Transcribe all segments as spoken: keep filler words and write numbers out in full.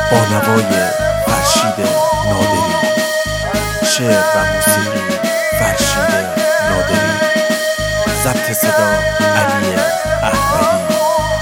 با نوای فرشید نادری، شعر و موسیقی فرشید نادری، ضبط صدا علی احمدی.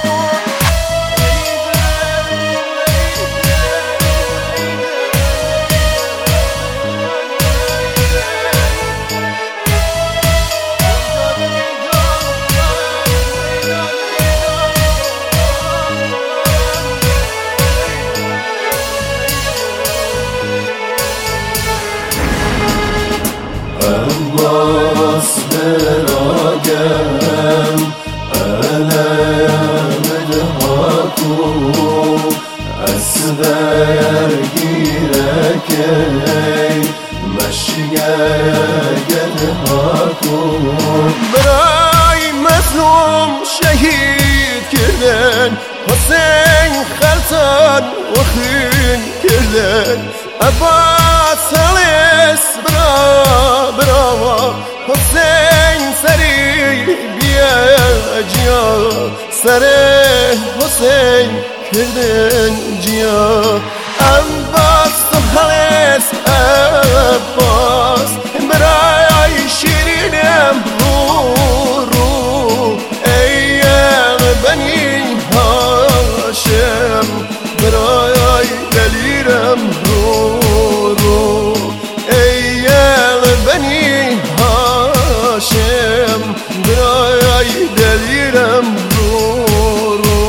عباس براقم علم الهاكو أصغر جيركي مشيق الهاكو براي مظلوم شهيد كردن حسين خلصان وخين كردن عباس هلس برا برا حسين سري بيا جيا سري حسين كردن جيا عباس هلس عباس براي شيرينم رو رو ايام بني هاشم براي دليرم رو رو ايام بني هاشم براي دليرم رو رو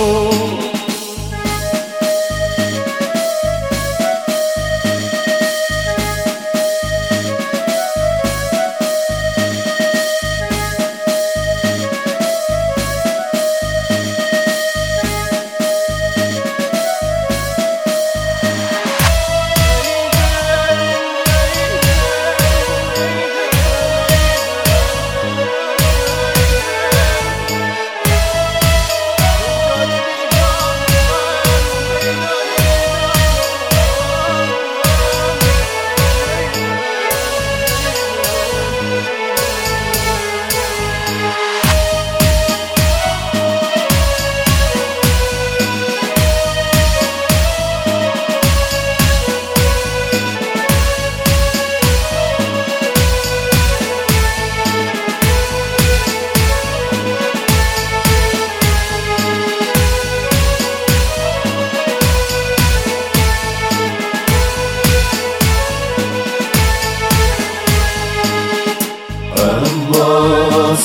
عباس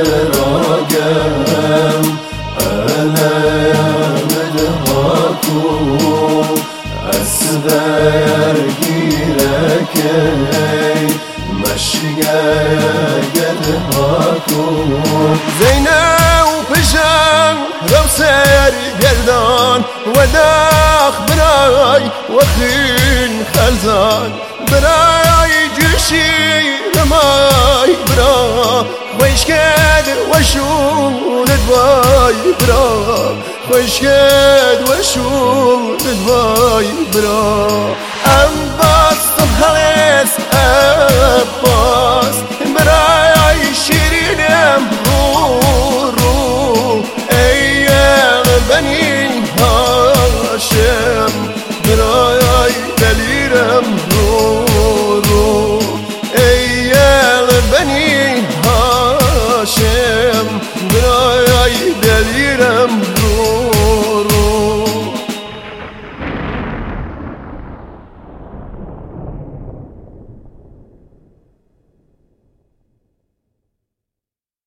براقم علم الهاكو أصغر جيركي مشيق الهاكو زينب بجان روسر قردان وداخ براي وخين خلزان براي جيشي رماي برا خوش كد وشود باي برا خوش كد وشود باي برا عباس هلس